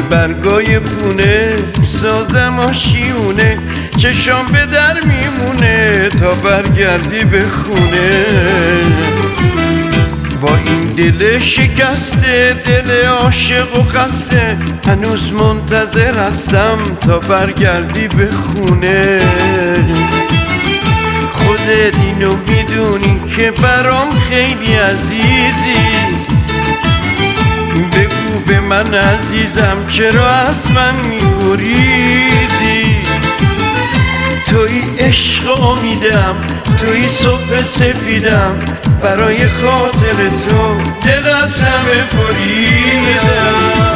برگای پونه سازم آشیونه چشام به در میمونه تا برگردی به خونه با این دل شکسته دل عاشق و خسته هنوز منتظر هستم تا برگردی به خونه خودت اینو میدونی که برام خیلی عزیزی بگو به من عزیزم چرا از من میگریزی توی عشق امیدم توی صبح سفیدم برای خاطر تو دل از همه بریدم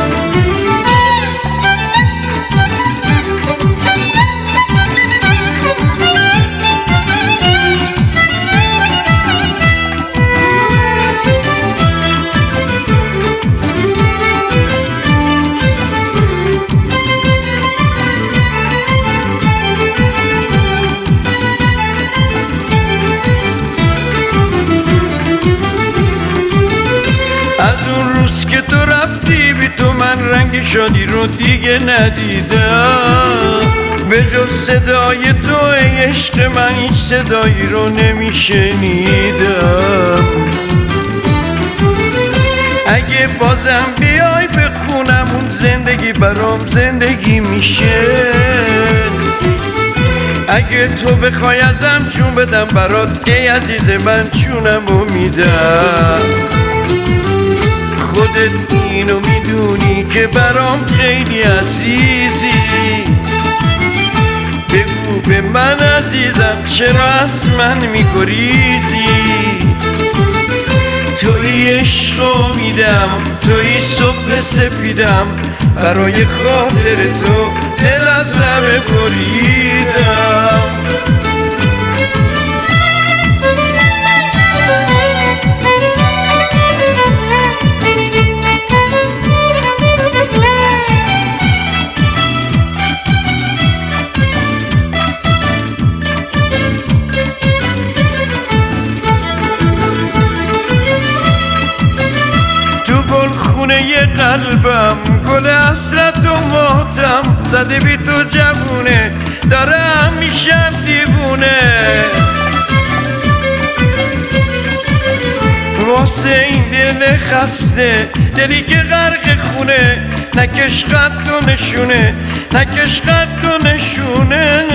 که تو رفتی بی تو من رنگ شادی رو دیگه ندیدم به جز صدای تو ای عشق من هیچ صدایی رو نمیشنیدم اگه بازم بیای بخونم اون زندگی برام زندگی میشه اگه تو بخوای ازم چون بدم برات ای عزیز من چونم رو میدم خودت اینو میدونی که برام خیلی عزیزی بگو به من عزیزم چرا از من میگریزی توی عشق امیدم توی صبح سفیدم برای خاطر تو دل از همه بریدم خونه قلبم گل حسرت و ماتم زده بی تو جوونه داره همیشه دیوونه واسه این دل خسته دلی که غرق خونه نکش خط و نشونه نکش خط و نشونه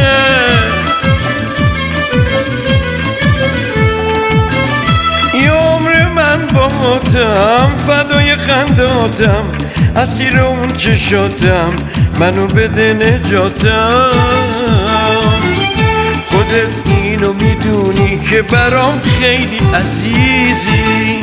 من با ماتم فدای خنداتم اسیر اون چشاتم منو بده نجاتم خودت اینو میدونی که برام خیلی عزیزی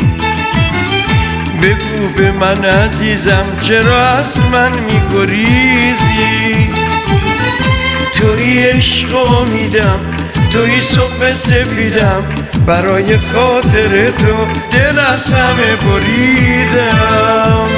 بگو به من عزیزم چرا از من میگریزی توی عشق امیدم توی صبح سفیدم برای خاطر تو دل از همه بریدم